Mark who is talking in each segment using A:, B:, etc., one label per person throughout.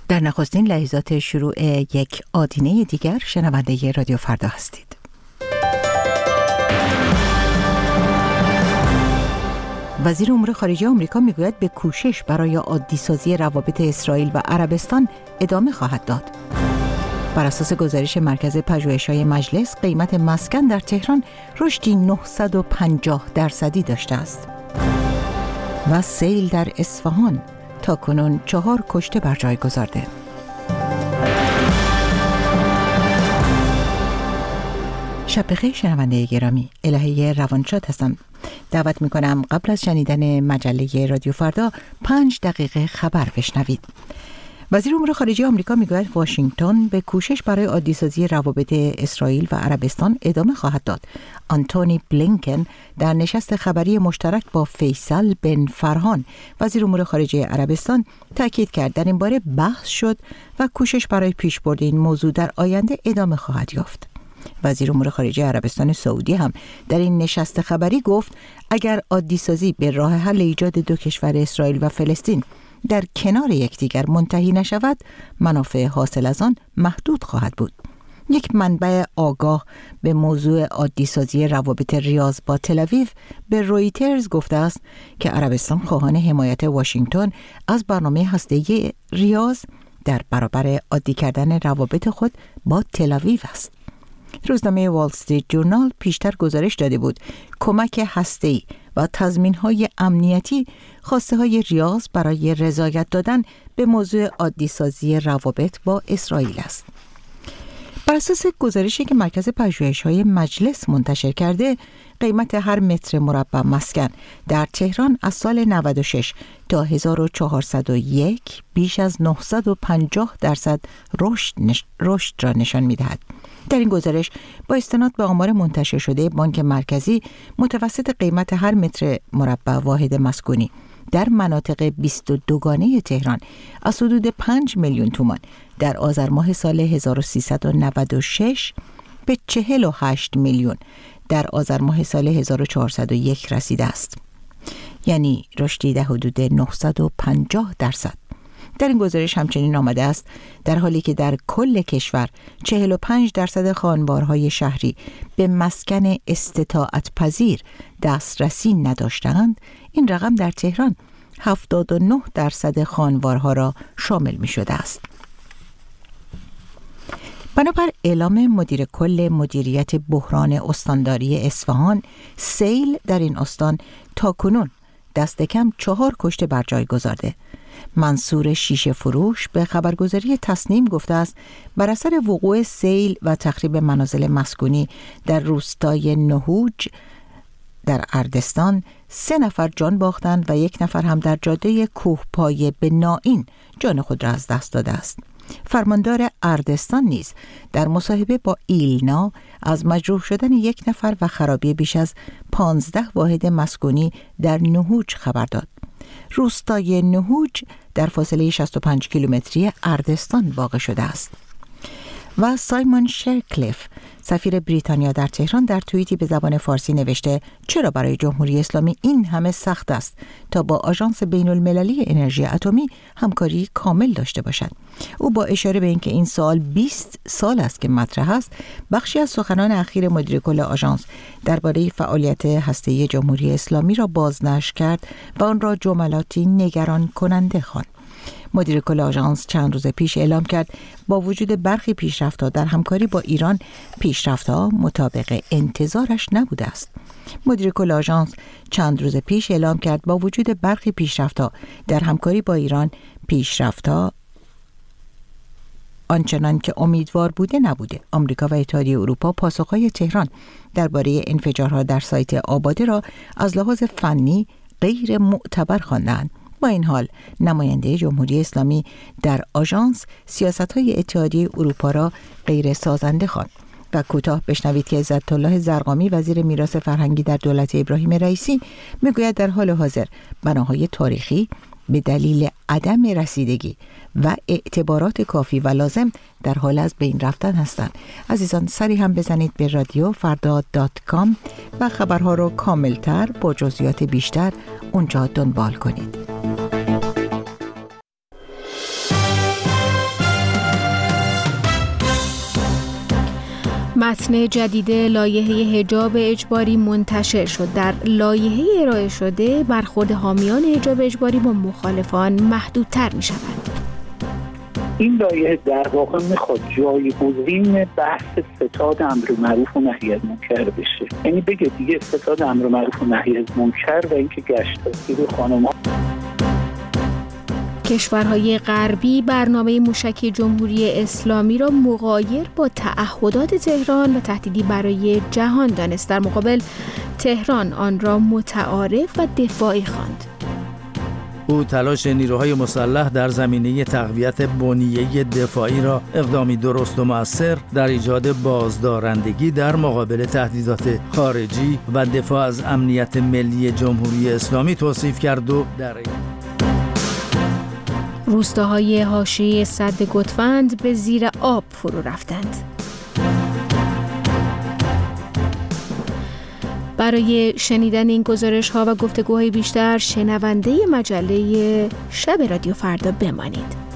A: در نخستین لحظات شروع یک آدینه دیگر شنونده رادیو فردا هستید. وزیر امور خارجه آمریکا میگوید به کوشش برای عادی‌سازی روابط اسرائیل و عربستان ادامه خواهد داد. بر اساس گزارش مرکز پژوهش‌های مجلس، قیمت مسکن در تهران رشدی 950% داشته است. و سیل در اصفهان تاکنون 4 کشته بر جای گذارده. شب بخیر شنونده گرامی، الهه روانشاد هستم. دعوت میکنم قبل از شنیدن مجله رادیو فردا 5 دقیقه خبر بشنوید. وزیر امور خارجه آمریکا میگوید واشنگتن به کوشش برای عادی‌سازی روابط اسرائیل و عربستان ادامه خواهد داد. آنتونی بلینکن در نشست خبری مشترک با فیصل بن فرهان وزیر امور خارجه عربستان تاکید کرد در این باره بحث شد و کوشش برای پیشبرد این موضوع در آینده ادامه خواهد یافت. وزیر امور خارجه عربستان سعودی هم در این نشست خبری گفت اگر عادی‌سازی به راه حل ایجاد 2 کشور اسرائیل و فلسطین در کنار یکدیگر منتهی نشود، منافع حاصل از آن محدود خواهد بود. یک منبع آگاه به موضوع عادی‌سازی روابط ریاض با تل‌آویو به رویترز گفته است که عربستان خواهان حمایت واشنگتن از برنامه هسته‌ای ریاض در برابر عادی کردن روابط خود با تل‌آویو است. روزنامه وال استریت جورنال پیشتر گزارش داده بود کمک هسته‌ای و تضمین‌های امنیتی خواسته‌های ریاض برای رضایت دادن به موضوع عادی‌سازی روابط با اسرائیل است. بر اساس گزارشی که مرکز پژوهش‌های مجلس منتشر کرده، قیمت هر متر مربع مسکن در تهران از سال 96 تا 1401 بیش از 950% رشد را نشان می‌دهد. در این گزارش با استناد به آمار منتشر شده بانک مرکزی، متوسط قیمت هر متر مربع واحد مسکونی در مناطق 22 گانه تهران از حدود 5 میلیون تومان در آذر ماه سال 1396 به 48 میلیون در آذر ماه سال 1401 رسیده است. یعنی رشدی در حدود 950%. در این گزارش همچنین آمده است در حالی که در کل کشور 45% خانوارهای شهری به مسکن استطاعت پذیر دسترسی نداشتند، این رقم در تهران 79% خانوارها را شامل می شده است. بنابر اعلام مدیر کل مدیریت بحران استانداری اصفهان، سیل در این استان تاکنون دست کم 4 کشته بر جای گذارده. منصور شیشه فروش به خبرگزاری تصنیم گفته است بر اثر وقوع سیل و تخریب منازل مسکونی در روستای نهوج در اردستان 3 نفر جان باختند و 1 نفر هم در جاده کوهپایه به نائین جان خود را از دست داده است. فرماندار اردستان نیز در مصاحبه با ایلنا از مجروح شدن 1 نفر و خرابی بیش از 15 واحد مسکونی در نهوج خبر داد. روستای نهوج در فاصله 65 کیلومتری اردستان واقع شده است. و سایمون شرکلیف، سفیر بریتانیا در تهران، در توییتی به زبان فارسی نوشته چرا برای جمهوری اسلامی این همه سخت است تا با آژانس بین المللی انرژی اتمی همکاری کامل داشته باشد. او با اشاره به اینکه این سوال 20 سال است که مطرح است، بخشی از سخنان اخیر مدیر کل آژانس درباره فعالیت هسته‌ای جمهوری اسلامی را بازنشر کرد و آن را جملاتی نگران کننده خواند. مدیر کل آژانس چند روز پیش اعلام کرد با وجود برخی پیشرفت‌ها در همکاری با ایران، پیشرفت‌ها مطابق انتظارش نبوده است. مدیر کل آژانس چند روز پیش اعلام کرد با وجود برخی پیشرفت‌ها در همکاری با ایران، پیشرفت‌ها آنچنان که امیدوار بوده نبوده. آمریکا و اتحادیه اروپا پاسخ‌های تهران درباره انفجارها در سایت آباده را از لحاظ فنی غیر معتبر خواندند. با این حال نماینده جمهوری اسلامی در آژانس سیاست‌های اتحادیه اروپا را غیر سازنده خواند. و کوتاه بشنوید که عزت الله زرقامی، وزیر میراث فرهنگی در دولت ابراهیم رئیسی، میگوید در حال حاضر بناهای تاریخی به دلیل عدم رسیدگی و اعتبارات کافی و لازم در حال از بین رفتن هستند. عزیزان، سری هم بزنید به رادیو فردا.com و خبرها رو کاملتر با جزئیات بیشتر اونجا دنبال کنید.
B: متن جدید لایحه حجاب اجباری منتشر شد. در لایحه ارائه شده برخورد حامیان حجاب اجباری با مخالفان محدودتر می شود.
C: این لایحه در واقع میخواد جایگزین بحث ستاد امر معروف و نهی از منکر بشه. یعنی بگه دیگه ستاد امر معروف و نهی از منکر و اینکه گشتاسازی خانم‌ها.
B: کشورهای غربی برنامه موشکی جمهوری اسلامی را مغایر با تعهدات تهران و تهدیدی برای جهان دانست. در مقابل تهران آن را متعارف و دفاعی خواند.
D: او تلاش نیروهای مسلح در زمینه تقویت بنیه دفاعی را اقدامی درست و مؤثر در ایجاد بازدارندگی در مقابل تهدیدات خارجی و دفاع از امنیت ملی جمهوری اسلامی توصیف کرد و در
B: روستاهای حاشیه سد گوتفند به زیر آب فرو رفتند. برای شنیدن این گزارش‌ها و گفتگوهای بیشتر شنونده مجله شب رادیو فردا بمانید.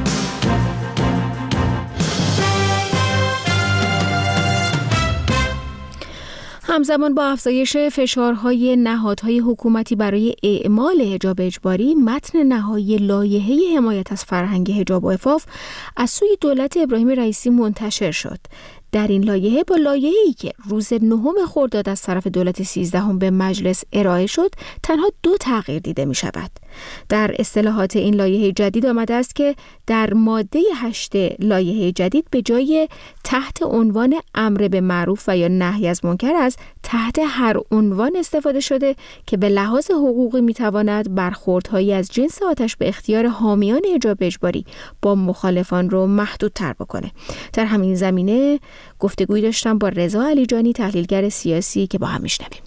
B: همزمان با افزایش فشارهای نهادهای حکومتی برای اعمال حجاب اجباری، متن نهایی لایحه حمایت از فرهنگ حجاب و عفاف از سوی دولت ابراهیم رئیسی منتشر شد. در این لایحه با لایحه‌ای که روز 9 خرداد از طرف دولت 13 به مجلس ارائه شد، تنها 2 تغییر دیده می شود. در اصطلاحات این لایحه جدید آمده است که در ماده 8 لایحه جدید به جای تحت عنوان امر به معروف و یا نهی از منکر از تحت هر عنوان استفاده شده که به لحاظ حقوقی می تواند برخوردهایی از جنس آتش به اختیار حامیان حجاب اجباری با مخالفان رو محدودتر بکنه. در همین زمینه گفتگویی داشتم با رضا علیجانی، تحلیلگر سیاسی، که با هم میشنویم.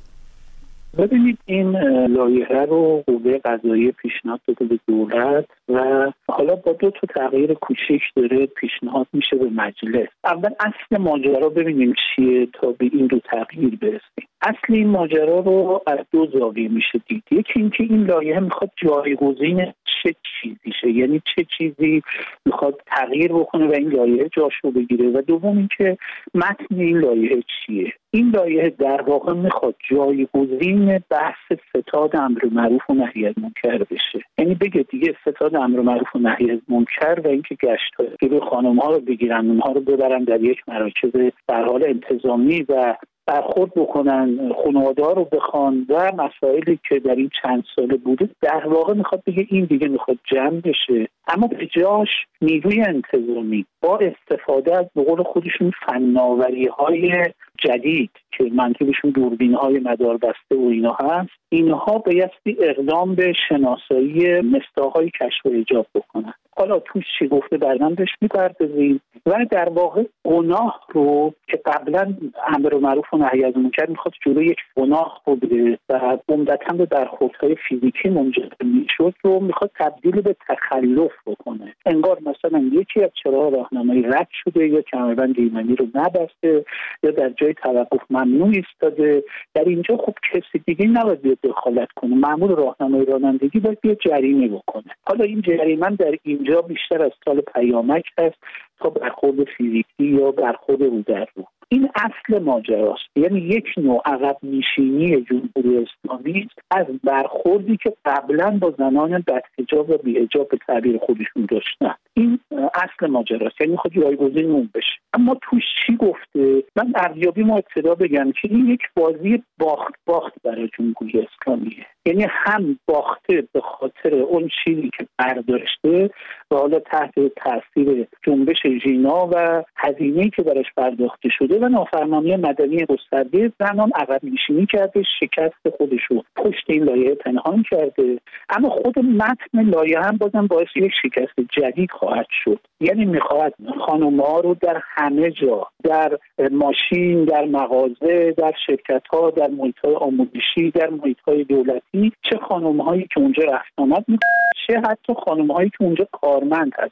C: ببینید این لایحه رو قوه قضاییه پیشنهاد داده به دولت و حالا با 2 تغییر کوچیک داره پیشنهاد میشه به مجلس. اول اصل ماجرا ببینیم چیه تا به این 2 تغییر برسیم. اصل این ماجرا رو از 2 زاویه میشه دید. یکی اینکه این لایحه میخواد جایگزین چه چیزی شه، یعنی چه چیزی میخواد تغییر بکنه و این لایحه جاش رو بگیره، و دوم اینکه متن این لایحه چیه. این لایحه در واقع میخواد جایگزین بحث ستاد امر معروف و نهی از منکر بشه. یعنی بگه دیگه ستاد امر معروف و نهی از منکر و اینکه گشتاسازی خانم‌ها رو بگیرن، اونها رو ببرن در یک مراکز در حال انتظامی و برخورد بکنن، خانواده‌ها رو بخوان و مسائلی که در این چند ساله بوده، در واقع میخواد بگه این دیگه میخواد جمع بشه، اما به جاش نیروی انتظامی با استفاده از به قول خودشون فناوری‌های جدید که منظورشون دوربین‌های مداربسته و اینا هست، اینها بایستی اقدام به شناسایی مصداق‌های کشف و ایجاب بکنن. حالا توش چی گفته بعداً بهش می‌پردازیم و در واقع گناه رو که قبلا امر معروف و نهی از منکر میخواد جلوی یک گناه رو بده و عمدتاً به برخوردهای فیزیکی منجر میشد رو میخواد تبدیل به تخلف بکنه. انگار مثلا یکی از چراغ راهنمایی رد شده یا کمربند ایمنی رو نبسته یا در جای توقف ممنوع ایستاده. در اینجا خب کسی دیگه نباید بیاد دخالت کنه، مأمور راهنمایی رانندگی باید بیاد جریمه بکنه. حالا این جریمه در اینجا بیشتر از سال پیامک هست تا برخورد فیزیکی یا برخورد رو در رو. این اصل ماجراست، یعنی یک نوع عقب نشینی جمهوری اسلامی از برخوردی که قبلا با زنان بدحجاب و بی‌حجاب به تعبیر خودشون داشتن. این اصل ماجراست، یعنی خود جایگزین اون بشه. اما توش چی گفته؟ من ارزیابی ما ابتدا بگم که این یک بازی باخت برای جمهوری اسلامیه. یعنی هم باخته به خاطر اون چیزی که برداشته و حالا تحت تاثیر جنبش ژینا و هزینه‌ای که براش پرداخته شده و نافرمانی مدنی گسترده زنان عقب نشینی کرده، شکست خودش رو پشت این لایحه پنهان کرده. اما خود متن لایحه هم بازم باعث یک شکست جدید خواهد شد. یعنی میخواهد خانم‌ها رو در همه جا، در ماشین، در مغازه، در شرکت‌ها، در محیط‌های آموزشی، در محیط‌های دولتی، چه خانم‌هایی که اونجا رفت آمد می‌کنن، چه حتی خانم‌هایی که اونجا کارمند هستن،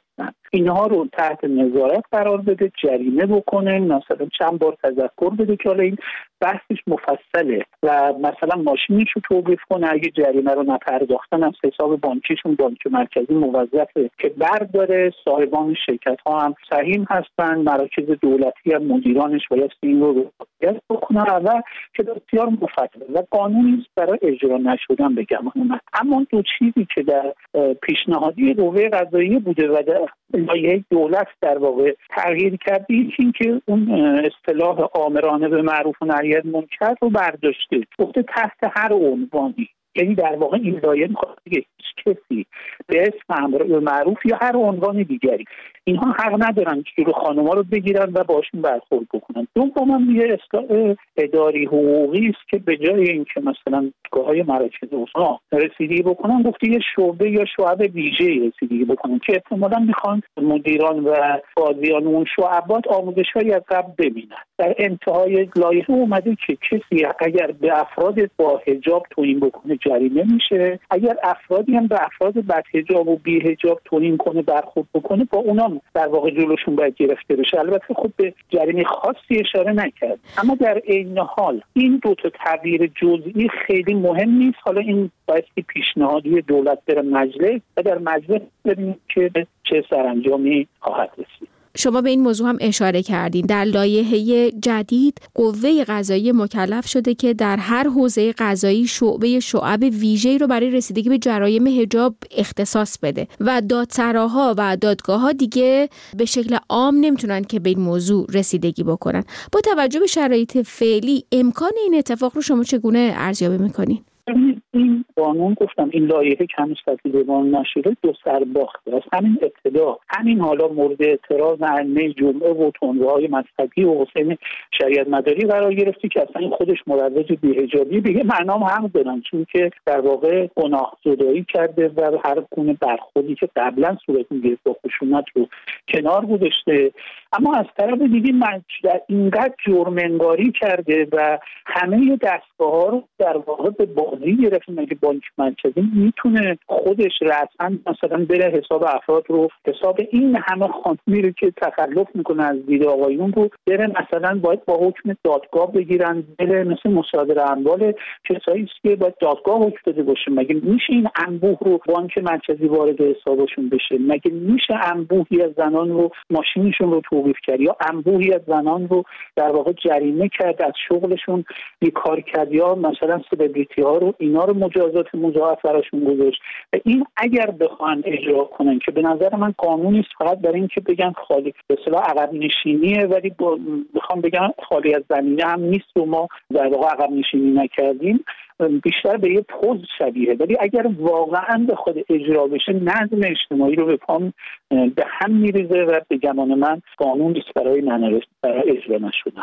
C: اینها رو تحت نظارت قرار بده، جریمه بکنه، مثلا چند بار تذکر بده که حالا این بحثش مفصله و مثلا ماشینش رو توقیف کنه، اگه جریمه رو نپرداختن از حساب بانکیشون بانک مرکزی موظفه که برداره. صاحبان شرکت ها هم سهیم هستن، مراکز دولتی هم مدیرانش باید این رو رعایت بکنن و که بسیار مفصل و قانونی است برای اجرا نشدن به گمان اومد. اما دو چیزی که در پیشنهادی قوه قضاییه بوده و در لایحه دولت در واقع تغییر کرده، این که اون اصطلاح آمرانه به معروف و نهی از منکر رو برداشته، گفته تحت هر عنوانی. یعنی در واقع این لایحه می‌خواد که هیچ کسی به اسم امر به معروف یا هر عنوان دیگری اینها حق ندارن که جلو خانم‌ها رو بگیرن و باشون برخورد بکنن. دوم یه اصلاح اداری حقوقی است که به جای اینکه مثلا گاه‌های مراکز اوسنا رسیدگی بکنن، گفته یه شعبه یا شعب ویژه‌ای رسیدگی بکنن که احتمالاً میخوان مدیران و قاضیان اون شعبات آموزش‌هایی از قبل ببینن. در انتهای لایحه اومده که کسی اگر به افراد با حجاب توهین بکنه جریمه میشه، اگر افرادی هم به افراد بد حجاب و بی حجاب توهین کنه برخورد بکنه با اونا در واقع جلوشون باید گرفته بشه. البته خب به جریمه خاصی اشاره نکرد، اما در عین حال این دو تا تغییر جزئی خیلی مهم نیست. حالا این باید پیشنهادی دولت بره مجلس و در مجلس ببینیم که چه سرانجامی خواهد رسید.
B: شما به این موضوع هم اشاره کردین. در لایحه جدید قوه قضاییه مکلف شده که در هر حوزه قضایی شعب ویژه‌ای رو برای رسیدگی به جرایم حجاب اختصاص بده و دادسراها و دادگاه‌ها دیگه به شکل عام نمیتونن که به این موضوع رسیدگی بکنن. با توجه به شرایط فعلی امکان این اتفاق رو شما چگونه ارزیابی می‌کنین؟
C: این قانون گفتم این لایحه که هنوز تصویب نشده دو سرباخته از همین ابتدا. همین حالا مورد اعتراض ائمه جمعه و تندروهای مذهبی و حسین شریعت مداری قرار گرفتی که اصلا این خودش مروج بی‌حجابی به معنام هم دارن، چون که در واقع گناه زدایی کرده و هر گونه برخوردی که قبلا صورت می‌گرفت با خشونت رو کنار گذاشته. اما از طرف دیگه اینقدر جرم انگاری کرده و همه دستگاه‌ها رو در واقع به بازی گرفته. مگه بانک مرکزی میتونه خودش رسما مثلا بره حساب افراد رو، حساب این همه خانمی رو که تخلف میکنه از دید آقایون رو بره مثلا باید با حکم دادگاه بگیرن، بره مثل مصادره اموال کسایی که باید دادگاه حکم داده باشه؟ مگه میشه این انبوه رو بانک مرکزی وارد حسابشون بشه؟ مگه میشه انبوهی از زنان رو ماشینشون رو توقیف کرد یا انبوهی از زنان رو در واقع جریمه کرد، از شغلشون بیکار کرد یا مثلا سلبریتی ها رو اینا رو مجازات مضاعف براشون گذاشت؟ و این اگر بخوان اجرا کنن که به نظر من قانونی است فقط برای اینکه بگن خالی به اصطلاح عقب نشینیه، ولی بخوام بگم خالی از زمینه هم نیست و ما در واقع عقب نشینی نکردیم، بیشتر به یه پوز شبیه. ولی اگر واقعا به خود اجرا بشه نظم اجتماعی رو به پام به هم میریزه و به گمان من قانون نیست برای اجرا نشدن.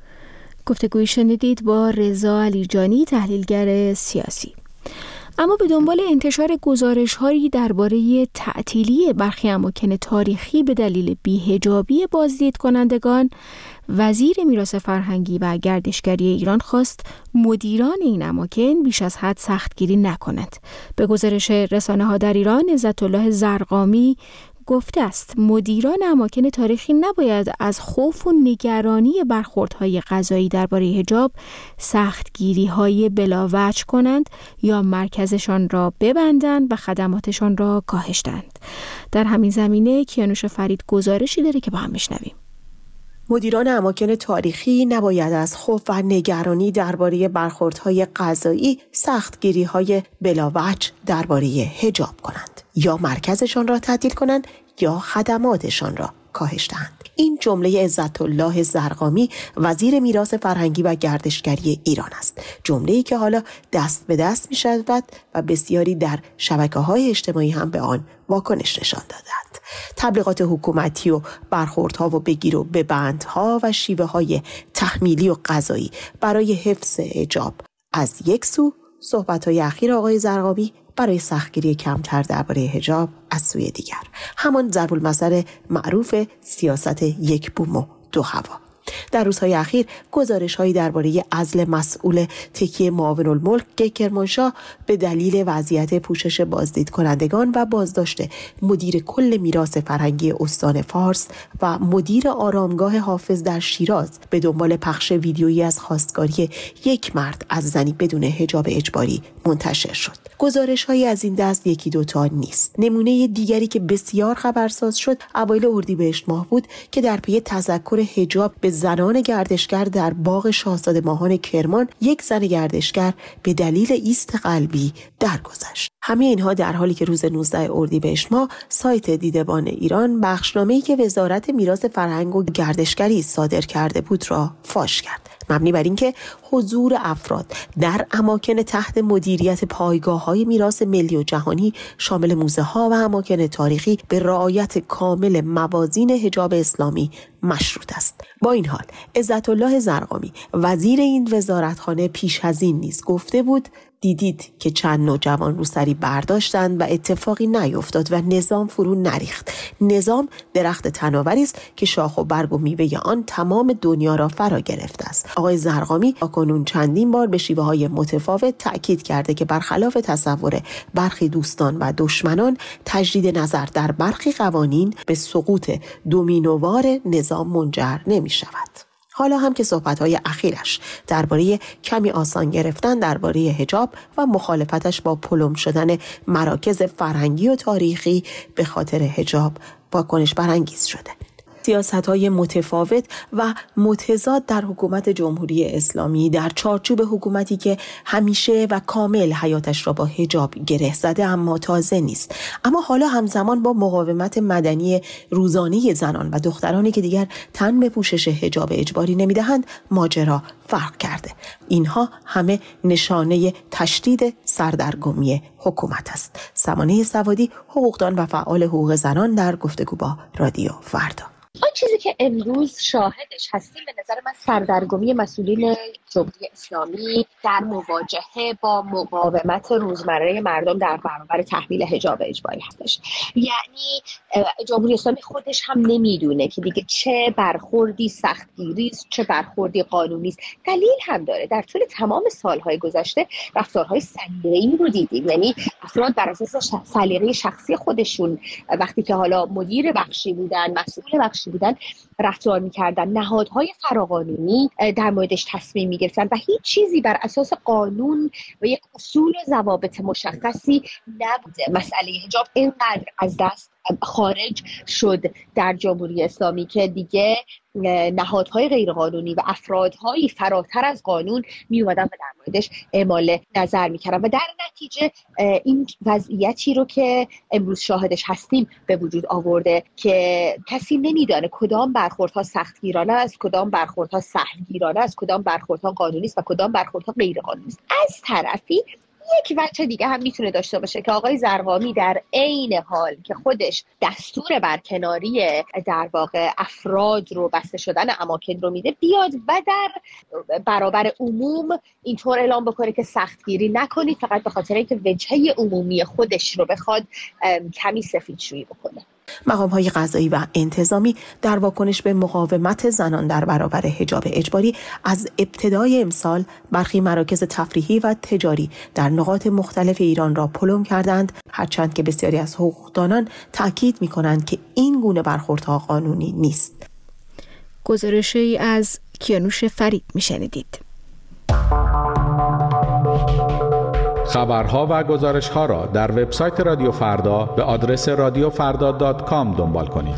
B: گفتگوی شنیدید با رضا علیجانی، تحلیلگر سیاسی. اما به دنبال انتشار گزارش‌هایی درباره تعطیلی برخی اماکن تاریخی به دلیل بی‌حجابی بازدید کنندگان، وزیر میراث فرهنگی و گردشگری ایران خواست مدیران این اماکن بیش از حد سختگیری نکنند. به گزارش رسانه‌ها در ایران، عزت‌الله زرقامی گفته است مدیران اماکن تاریخی نباید از خوف و نگرانی برخوردهای قضایی درباره حجاب سختگیری‌های بلاوجه کنند یا مرکزشان را ببندند و خدماتشان را کاهش دهند. در همین زمینه کیانوش فرید گزارشی داره که با هم میشنویم.
E: مدیران اماکن تاریخی نباید از خوف و نگرانی درباره برخوردهای قضایی سختگیری‌های بلاوجه درباره حجاب کنند یا مرکزشان را تعطیل کنند یا خدماتشان را کاهش دهند. این جمله عزت‌الله زرقامی وزیر میراث فرهنگی و گردشگری ایران است. جمله‌ای که حالا دست به دست می‌شود و بسیاری در شبکه‌های اجتماعی هم به آن واکنش نشان دادند. تبلیغات حکومتی و برخوردها و بگیر و ببندها و شیوه‌های تحمیلی و قضایی برای حفظ حجاب از یک سو، صحبت‌های اخیر آقای زرقامی برای سختگیری کمتر درباره حجاب از سوی دیگر، همان ضرب‌المثل معروف سیاست یک بوم و دو هوا. در روزهای اخیر گزارش‌هایی درباره عزل مسئول تکیه معاون الملک کرمانشاه به دلیل وضعیت پوشش بازدید کنندگان و بازداشت مدیر کل میراث فرهنگی استان فارس و مدیر آرامگاه حافظ در شیراز به دنبال پخش ویدیویی از خواستگاری یک مرد از زنی بدون حجاب اجباری منتشر شد. گزارش‌هایی از این دست یکی دوتا نیست. نمونه دیگری که بسیار خبرساز شد اوایل اردیبهشت ماه بود که در پی تذکر حجاب به زنان گردشگر در باغ شاهزاده ماهان کرمان یک زن گردشگر به دلیل ایست قلبی درگذشت. همه اینها در حالی که روز 19 اردیبهشت ماه سایت دیدبان ایران بخشنامه‌ای که وزارت میراث فرهنگ و گردشگری صادر کرده بود را فاش کرد، مبنی بر اینکه حضور افراد در اماکن تحت مدیریت پایگاه‌های میراث ملی و جهانی شامل موزه‌ها و اماکن تاریخی به رعایت کامل موازین حجاب اسلامی مشروط است. با این حال عزت‌الله زرقامی وزیر این وزارتخانه پیش از این نیز گفته بود دیدید که چند نوجوان رو سری برداشتند و اتفاقی نیفتاد و نظام فرو نریخت. نظام درخت تناوری است که شاخ و برگ و میوه آن تمام دنیا را فرا گرفته است. آقای زرقامی اکنون چندین بار به شیوه‌های متفاوت تأکید کرده که برخلاف تصور برخی دوستان و دشمنان تجدید نظر در برخی قوانین به سقوط دومینووار نظام منجر نمی شود. حالا هم که صحبت‌های اخیرش درباره کمی آسان گرفتن درباره حجاب و مخالفتش با پلم شدن مراکز فرهنگی و تاریخی به خاطر حجاب واکنش برانگیز شده. سیاست‌های متفاوت و متضاد در حکومت جمهوری اسلامی در چارچوب حکومتی که همیشه و کامل حیاتش را با حجاب گره زده اما تازه نیست، اما حالا همزمان با مقاومت مدنی روزانه زنان و دخترانی که دیگر تن به پوشش حجاب اجباری نمی‌دهند ماجرا فرق کرده. اینها همه نشانه تشدید سردرگمی حکومت است. سمانه سوادی، حقوقدان و فعال حقوق زنان، در گفتگو با رادیو فردا.
F: آن چیزی که امروز شاهدش هستیم به نظر من سردرگمی مسئولین جمهوری اسلامی در مواجهه با مقاومت روزمره مردم در برابر تحمیل حجاب اجباری هستش. یعنی جمهوری اسلامی خودش هم نمیدونه که دیگه چه برخوردی سختگیری است، چه برخوردی قانونی است. دلیل هم داره. در طول تمام سالهای گذشته رفتارهای سلیقه‌ای رو دیدیم، یعنی افراد بر اساس سلیقه شخصی خودشون وقتی که حالا مدیر بخشی بودن، مسئول بخشی بودن، رفتار می‌کردن. نهادهای فراقانونی در موردش تصمیم می‌گرفتن و هیچ چیزی بر اساس قانون و یک اصول و ضوابط مشخصی نبوده. مسئله حجاب اینقدر از دست خارج شد در جمهوری اسلامی که دیگه نهادهای غیرقانونی و افرادهایی فراتر از قانون می اومدن و در موردش اعمال نظر میکردن و در نتیجه این وضعیتی رو که امروز شاهدش هستیم به وجود آورده که کسی نمیدانه کدام برخوردها سختگیرانه است، کدام برخوردها سهلگیرانه است، کدام برخوردها قانونی است و کدام برخوردها غیر قانونی است. از طرفی یک وجه دیگه هم میتونه داشته باشه که آقای زرقامی در عین حال که خودش دستور برکناری در واقع افراد رو بسته شدن اماکن رو میده، بیاد و در برابر عموم اینطور اعلام بکنه که سختگیری نکنید فقط به خاطر اینکه وجهه عمومی خودش رو بخواد کمی سفیدشویی بکنه.
E: مقام‌های قضایی و انتظامی در واکنش به مقاومت زنان در برابر حجاب اجباری از ابتدای امسال برخی مراکز تفریحی و تجاری در نقاط مختلف ایران را پلم کردند، هرچند که بسیاری از حقوقدانان تاکید می‌کنند که این گونه برخوردها قانونی نیست.
B: گزارشی از کیانوش فرید میشنیدید.
G: خبرها و گزارش‌ها را در وبسایت رادیو فردا به آدرس radiofrda.com دنبال کنید.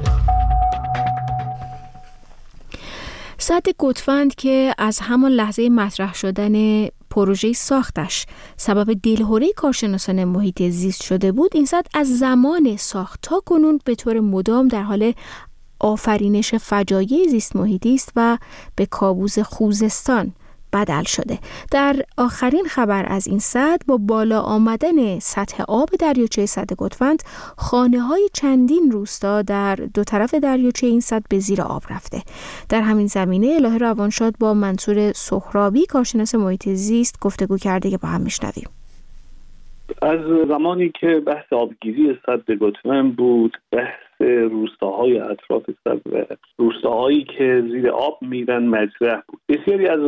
B: سد گوتفند که از همان لحظه مطرح شدن پروژه ساختش سبب دلهره کارشناسان محیط زیست شده بود، این سد از زمان ساخت تا کنون به طور مدام در حال آفرینش فجایع زیست محیطی است و به کابوس خوزستان بدل شده. در آخرین خبر از این سد، با بالا آمدن سطح آب دریاچه سد گوتفند، خانه‌های چندین روستا در دو طرف دریاچه این سد به زیر آب رفته. در همین زمینه الهه روانشاد با منصور سهرابی کارشناس محیط زیست گفتگو کرده که با هم میشنویم.
H: از زمانی که بحث آبگیری سد گوتفند بود، بحث
C: روستاهای اطراف سد و روستاهایی که زیر آب میرن مطرح بود. بسیاری از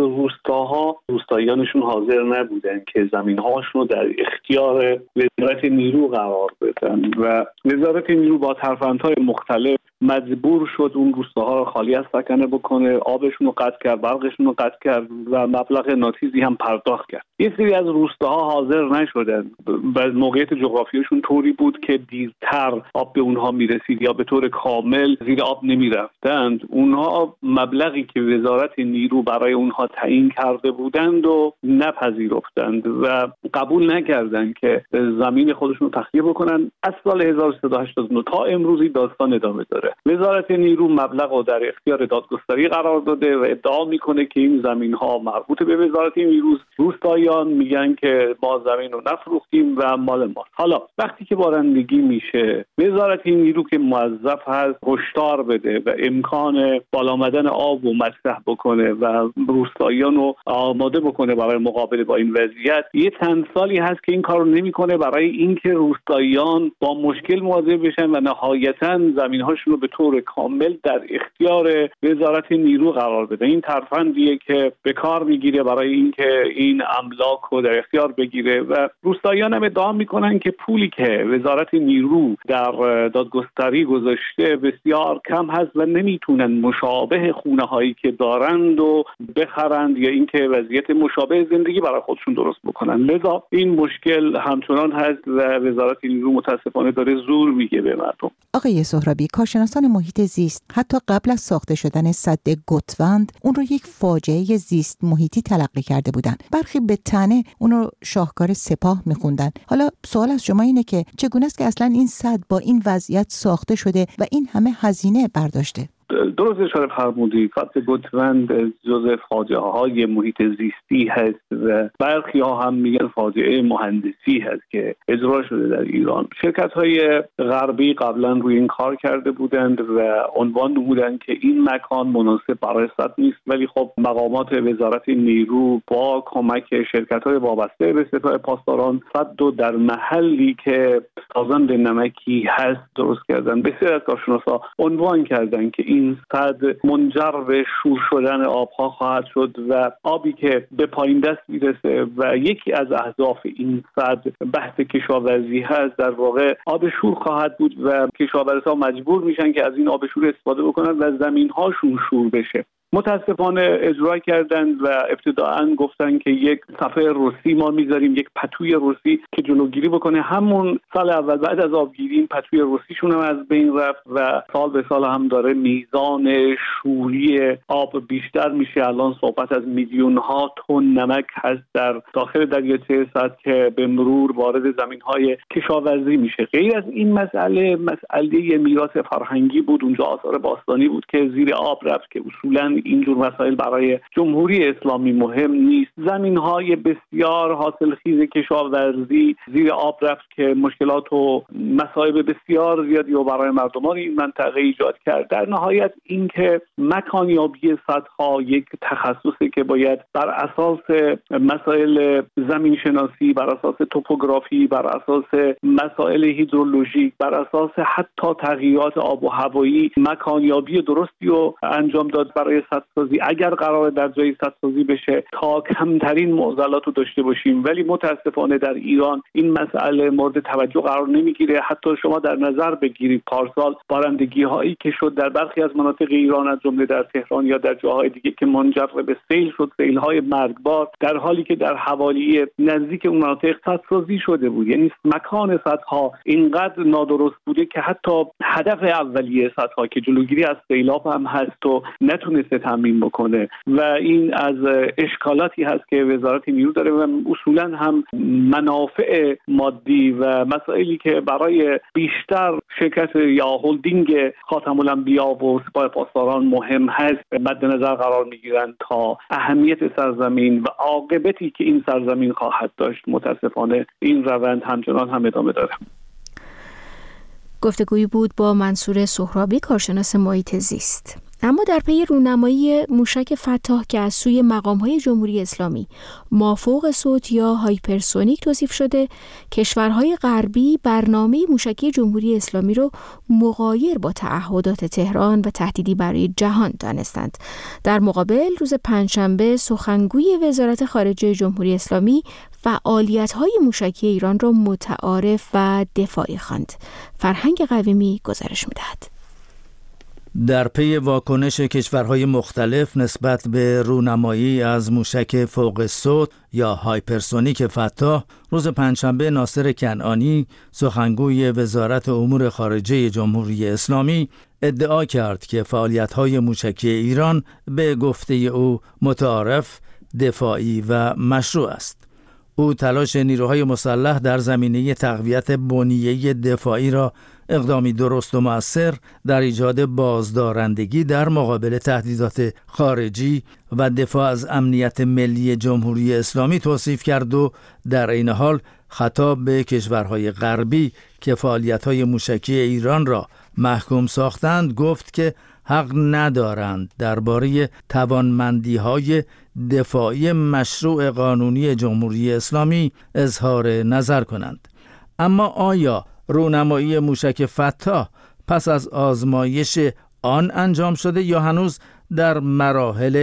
C: روستاییانشون حاضر نبودن که زمین‌هاشون رو در اختیار وزارت نیرو قرار بدن و وزارت نیرو با ترفندهای مختلف مجبور شد اون روستاها رو خالی از سکنه بکنه، آبشون رو قطع کرد، برقشون رو قطع کرد و مبلغ ناچیزی هم پرداخت کرد. یه سری از روستاها حاضر نشدن و موقعیت جغرافیایشون طوری بود که دیرتر آب به اونها میرسید یا به طور کامل زیر آب نمیرفتند. اونها مبلغی که وزارت نیرو برای اونها تعیین کرده بودند و نپذیرفتند و قبول نکردند که زمین خودشون رو تخلیه بکنن. از سال 1389 تا امروزی داستان ادامه داره. وزارت نیرو مبلغ رو در اختیار دادگستری قرار داده و ادعا میکنه که این زمین ها مربوط به وزارت نیرو. روستاییان میگن که ما زمین رو نفروختیم و مال ما. حالا وقتی که بارندگی میشه، وزارت نیرو که موظف هست هشدار بده و امکان بالا آمدن آب رو مطرح بکنه و روستاییان رو آماده بکنه برای مقابله با این وضعیت، یه چند سالی هست که این کار رو نمیکنه برای اینکه روستاییان با مشکل مواجه بشن و نهایتاً زمین‌هاشون رو به طور کامل در اختیار وزارت نیرو قرار بده. این ترفندیه که به کار میگیره برای اینکه این املاک رو در اختیار بگیره و روستاییان هم ادعا میکنن که پولی که وزارت نیرو در دادگستری گذاشته بسیار کم هست و نمیتونن مشابه خونه هایی که دارند و بخرند یا اینکه وضعیت مشابه زندگی برای خودشون درست بکنن. لذا این مشکل همچنان هست و وزارت نیرو متاسفانه داره زور میگه به مردم.
A: آقای سهرابی، کارشناسان محیط زیست حتی قبل از ساخته شدن سد گتوند اون رو یک فاجعه زیست محیطی تلقی کرده بودن. برخی به طعنه اون رو شاهکار سپاه میخوندن. حالا سوال از شما اینه که چگونه است که اصلا این سد با این وضعیت ساخته شده و این همه هزینه برداشته؟
C: درست اشاره فرمودید، سد گتوند جزء فاجعه های محیط زیستی هست و برخی ها هم میگن فاجعه مهندسی هست که اجرا شده در ایران. شرکت های غربی قبلا روی این کار کرده بودند و عنوان نمودند که این مکان مناسب برای سد نیست، ولی خب مقامات وزارت نیرو با کمک شرکت های وابسته به سپاه پاسداران سد رو در محلی که سازند نمکی هست درست کردن. بسیار از کارشناسا عنوان کردند که این سد منجر به شور شدن آبها خواهد شد و آبی که به پایین دست میرسه و یکی از اهداف این سد بحث کشاورزی هست، در واقع آب شور خواهد بود و کشاورزها مجبور میشن که از این آب شور استفاده بکنن و زمین هاشون شور بشه. متاسفانه اجرا کردند و ابتداعاً گفتن که یک صفحه رسی ما میذاریم، یک پتوی رسی که جلوگیری بکنه. همون سال اول بعد از آبگیری این پتوی رسیشون هم از بین رفت و سال به سال هم داره میزان شوری آب بیشتر میشه. الان صحبت از میلیون ها تن نمک هست در داخل دریاچه سد که به مرور وارد زمین‌های کشاورزی میشه. غیر از این مسئله میراث فرهنگی بود، اونجا آثار باستانی بود که زیر آب رفت که اصولاً اینجور مسائل برای جمهوری اسلامی مهم نیست. زمین‌های بسیار حاصلخیز کشاورزی زیر آب رفت که مشکلات و مصائب بسیار زیادی و برای مردمان این منطقه ایجاد کرد. در نهایت اینکه مکانیابی سدها یک تخصصی که باید بر اساس مسائل زمین شناسی، بر اساس توپوگرافی، بر اساس مسائل هیدرولوژیک، بر اساس حتی تغییرات آب و هوایی مکانیابی درستی رو انجام داد برای سدسازی اگر قرار در جای سدسازی بشه تا کمترین معضلات رو داشته باشیم. ولی متاسفانه در ایران این مسئله مورد توجه قرار نمیگیره. حتی شما در نظر بگیرید پارسال بارندگی هایی که شد در برخی از مناطق ایران از جمله در تهران یا در جاهای دیگه که منجر به سیل شد، سیل های مرگبار، در حالی که در حوالی نزدیک اون مناطق سدسازی شده بود. یعنی مکان سدها اینقدر نادرست بوده که حتی هدف اولیه سدها که جلوگیری از سیلاب هم هست و نتونسته تامین بکنه و این از اشکالاتی هست که وزارت نیرو داره و اصولا هم منافع مادی و مسائلی که برای بیشتر شرکت یا هلدینگ خاتم الانبیا و سپاه پاسداران مهم هست مد نظر قرار میگیرن تا اهمیت سرزمین و عاقبتی که این سرزمین خواهد داشت. متاسفانه این روند همچنان هم ادامه داره.
B: گفتگویی بود با منصور سهرابی، کارشناس محیط زیست. اما در پی رونمایی موشک فتاح که از سوی مقام‌های جمهوری اسلامی مافوق صوت یا هایپرسونیک توصیف شده، کشورهای غربی برنامه موشکی جمهوری اسلامی رو مغایر با تعهدات تهران و تهدیدی برای جهان دانستند. در مقابل روز پنجشنبه سخنگوی وزارت خارجه جمهوری اسلامی فعالیت‌های موشکی ایران را متعارف و دفاعی خواند. فرهنگ قویمی گزارش می‌دهد.
D: در پی واکنش کشورهای مختلف نسبت به رونمایی از موشک فوق صوت یا هایپرسونیک فتاح، روز پنجشنبه ناصر کنعانی سخنگوی وزارت امور خارجه جمهوری اسلامی ادعا کرد که فعالیت‌های موشکی ایران به گفته او متعارف، دفاعی و مشروع است. او تلاش نیروهای مسلح در زمینه تقویت بنیه دفاعی را اقدامی درست و مؤثر در ایجاد بازدارندگی در مقابل تهدیدات خارجی و دفاع از امنیت ملی جمهوری اسلامی توصیف کرد و در این حال خطاب به کشورهای غربی که فعالیت‌های موشکی ایران را محکوم ساختند گفت که حق ندارند درباره توانمندی‌های دفاعی مشروع قانونی جمهوری اسلامی اظهار نظر کنند. اما آیا رونمایی موشک فتاح پس از آزمایش آن انجام شده یا هنوز در مراحل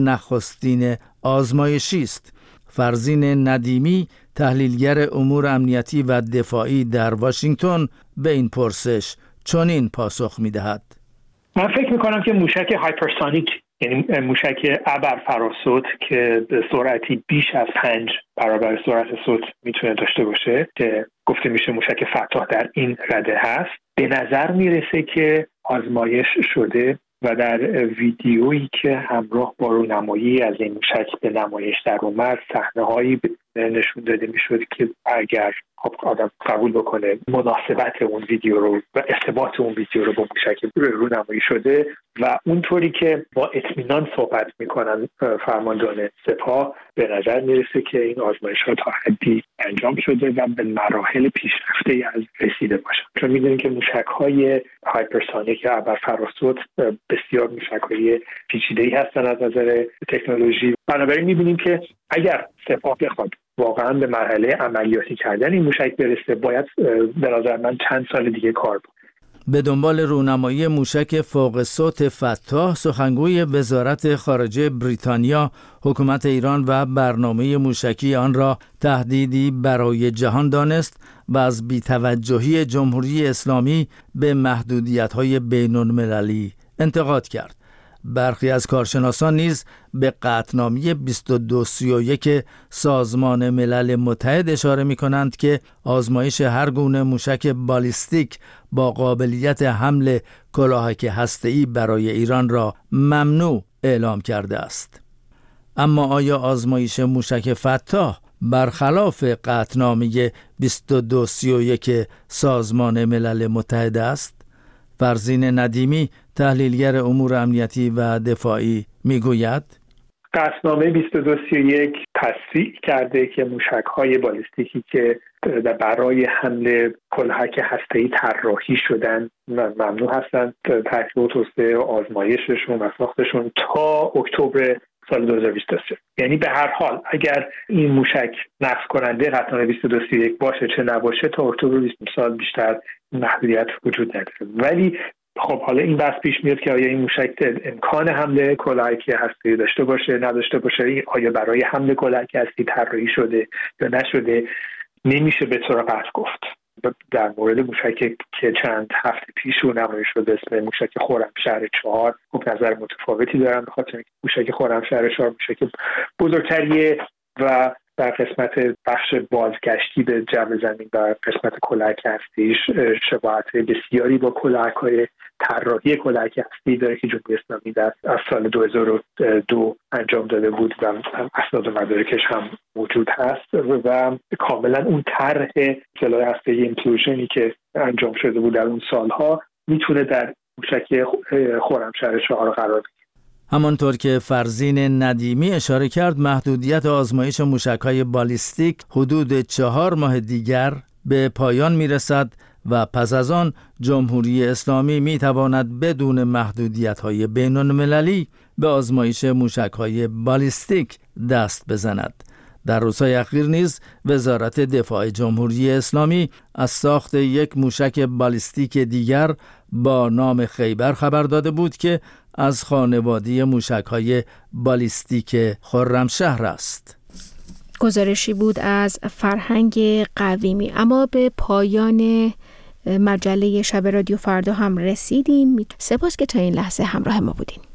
D: نخستین آزمایشی است؟ فرزین ندیمی، تحلیلگر امور امنیتی و دفاعی در واشنگتن، به این پرسش چنین پاسخ می‌دهد:
C: من فکر می‌کنم که موشک هایپرسونیک، یعنی موشک ابرفراسوت که به سرعتی بیش از 5 برابر سرعت صوت میتونه داشته باشه که گفته میشه موشک فتاح در این رده هست، به نظر میرسه که آزمایش شده و در ویدیویی که همراه با رونمایی از این موشک به نمایش در اومد صحنه‌هایی نشون داده میشد که اگر آدم قبول بکنه مناسبت اون ویدیو رو و ارتباط اون ویدیو رو با موشک رونمایی شده و اونطوری که با اطمینان صحبت میکنن فرماندهان سپاه، به نظر میرسه که این آزمایش‌ها تا حدی انجام شده و به مراحل پیشرفته از رسیده باشن. چون میدونیم که موشک‌های هایپرسونیک یا ابرفراسوت بسیار موشک‌های پیچیده‌ای هستن از نظر تکنولوژی. بنابراین می‌بینیم که اگر سپاه بخواد واقعا به مرحله عملیاتی کردن این موشک برسه، باید به نظر من چند سال دیگه کار بکنه.
D: به دنبال رونمایی موشک فوق صوت فتاح، سخنگوی وزارت خارجه بریتانیا حکومت ایران و برنامه موشکی آن را تهدیدی برای جهان دانست و از بی‌توجهی جمهوری اسلامی به محدودیت‌های بین‌المللی انتقاد کرد. برخی از کارشناسان نیز به قطعنامه 2231 سازمان ملل متحد اشاره می‌کنند که آزمایش هر گونه موشک بالیستیک با قابلیت حمل کلاهک هسته‌ای برای ایران را ممنوع اعلام کرده است. اما آیا آزمایش موشک فتاح برخلاف قطعنامه 2231 سازمان ملل متحد است؟ فرزین ندیمی، تحلیلگر امور امنیتی و دفاعی، میگوید
C: قطعنامه 2231 تصریح کرده که موشک‌های بالیستیکی که برای حمل کلاهک هسته‌ای طراحی شدن ممنوع هستند تحت توسعه آزمایششون و ساختشون تا اکتبر سال 2023. یعنی به هر حال اگر این موشک نقض کننده قطعنامه 2231 باشه چه نباشه، تا اکتبر 20 سال بیشتر محدودیت وجود نداره. ولی خب حالا این بحث پیش میاد که آیا این موشک امکان حمله کلاهک هسته‌ای داشته باشه نداشته باشه، آیا برای حمله کلاهک هسته‌ای طراحی شده یا نشده، نمیشه به طور قطع گفت. در مورد موشک که چند هفته پیش رونمایی شده اسم موشک خرمشهر 4 خب نظر متفاوتی دارم، به خاطر اینکه موشک خرمشهر 4 موشک بزرگتریه و در قسمت بخش بازگشتی به جو زمین و قسمت کلاهک هسته‌ایش شباهت بسیاری با کلاهک‌های طراحی کلاهک هسته‌ای داره که جمهوری اسلامی از سال 2002 انجام داده بود و اسناد و مدارکش هم موجود هست و کاملا اون طرح کلاه هسته‌ای ایمپلوژنی که انجام شده بود در اون سالها میتونه در موشک خرمشهر 4 قرار بگیره.
D: همانطور که فرزین ندیمی اشاره کرد، محدودیت آزمایش موشک‌های بالیستیک حدود 4 ماه دیگر به پایان میرسد و پس از آن جمهوری اسلامی می تواند بدون محدودیت‌های بین‌المللی به آزمایش موشک‌های بالیستیک دست بزند. در روزهای اخیر نیز وزارت دفاع جمهوری اسلامی از ساخت یک موشک بالیستیک دیگر با نام خیبر خبر داده بود که از خانواده موشک‌های بالیستیک خرمشهر است.
B: گزارشی بود از فرهنگ قویمی. اما به پایان مجله شب رادیو فردا هم رسیدیم. سپاس که تا این لحظه همراه ما بودین.